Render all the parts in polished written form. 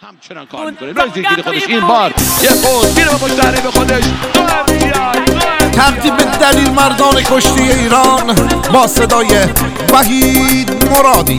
همچنان کار میکنه. رازی خودش این بار یه پوز میره با پشت به خودش تقدیم دلیل مردان کشتی ایران با صدای وحید مرادی.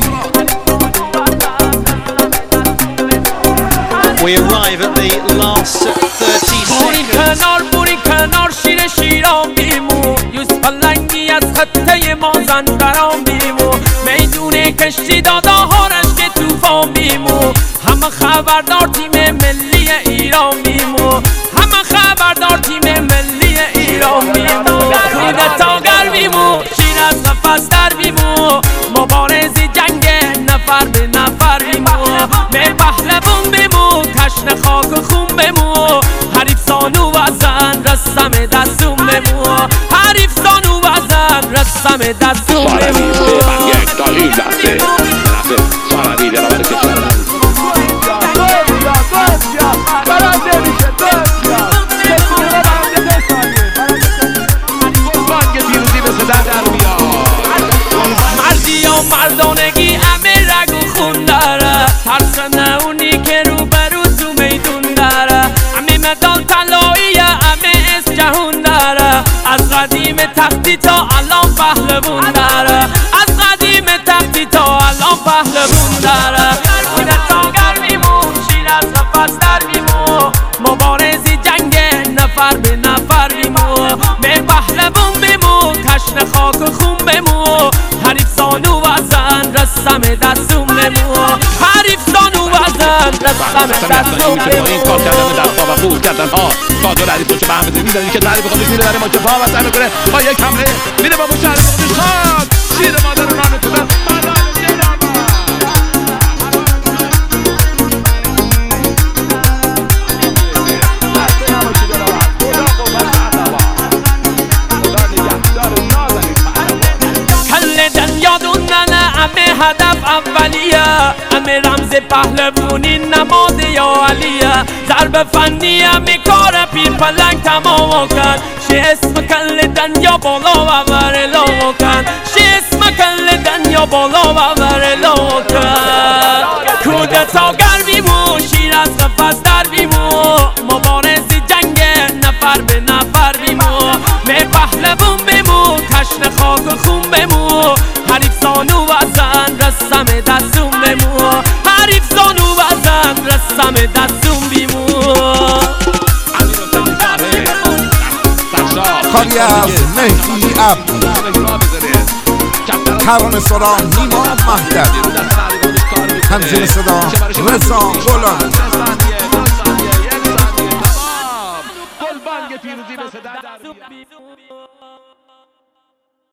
We arrive at the last 30 seconds. بوری کنار شیر شیران بیمو یوسف لنگی از خطه مازن برام بیمو میدون کشتی داداهارش که توفان بیمو همه خبردار تیم ملی ایران بیمو همه خبردار تیم ملی ایران بیمو کودتاگر بیمو شیر از نفس در بیمو مبارزی جنگ نفر به نفر بیمو می پهلوان بیمو تشن خاک و خون بیمو حریف زانو وزن رسم دستون بمو حریف زانو وزن رسم دستون بمو یک تا این لحظه سارادی در آمد کشور بانگ پیروزی به صدا در میاد. مردی و مردانگی همه رگ و خون داره ترسنه اونی که رو برو تو میدون داره همه مدال طلایی همه از جهون داره از قدیم تختی تا الان پهلوون داره از قدیم تختی تا الان پهلوون داره کودتاگر بیمون شیر از نفس در بیمو مبارزی جنگ نفر به نفر بیمو می پهلوون بیمو تشن خاک و خون بیمو حریف زانو وزن رسم دستون بمو حریف زانو وزن رسم دستون بمو این کار کردن دستا و خود کردن ها قادر علی پشت به هم بزنی میدونی که تعریف خودش میره برای ماچه پا و سر میکنه با یک حمله میره با مشهر خودش خواهد شیر مادر رو رانه کنه همه هدف اولیه همه رمز پهلوانی نماد یا علیه ضرب فنی همه کار پیر پلنگ تمام کن شی اسم کل دنیا بالا و ورلا کن شی اسم کل دنیا بالا و ورلا کن کودتاگر بیمو شیر از نفس در بیمو مبارزی جنگ نفر به نفر بیمو می پهلوان بیمو تشن خاک و خون بیمو حریف زانو وزن رسم دستون بیمو حریف زانو وزن رسم دستون بیمو کاری از مهدی عبدی، ترانه سرا نیما مهدوی، تنظیم صدا رضا غلامی. گل بانگ پیروزی به صدا در میاد.